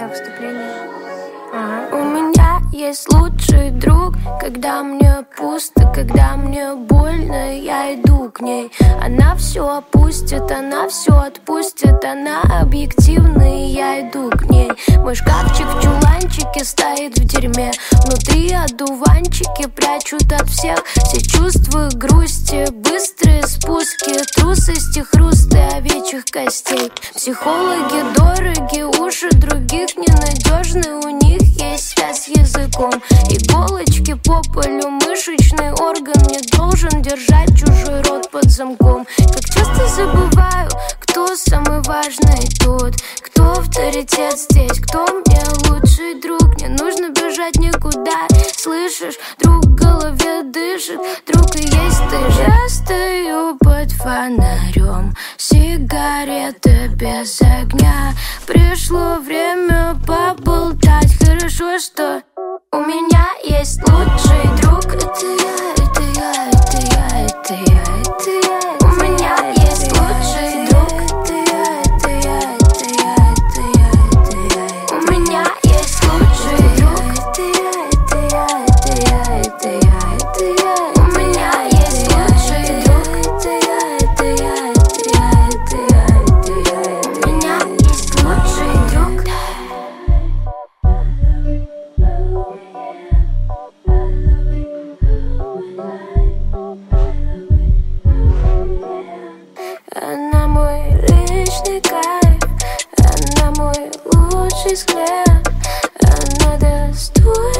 это вступление. У меня есть лучший друг, когда мне пусто, когда мне больно, я иду к ней. Она все опустит, она все отпустит, она объективна, и я иду к ней. Мой шкафчик в чуланчике стоит в дерьме, внутри одуванчики прячут от всех все чувства грусти, быстрые спуски, трусости, хрусты овечьих костей. Психологи дороги, уши других ненадежны, у них есть связь с языком. Иголочки по полю, мышечный орган не должен держать чужой рот под замком. Как часто забываю, кто самый важный тут, кто авторитет здесь, кто мне лучший друг. Не нужно бежать никуда, слышишь, друг в голове дышит, друг и есть ты же. Я стою под фонарем, сигарета без огня. Пришло время поболтать, хорошо, что у меня есть лучший друг. Это я, это я, это я, это я, это я. У меня есть лучший друг. Это я, это я, это я, это я, это я. У меня есть лучший друг. Это я, это я, это я, это я, это я. У меня есть лучший друг. Это я, это я, это я, это я, это я. У меня есть лучший друг. Она мой личный кайф, она мой лучший взгляд, она достойна.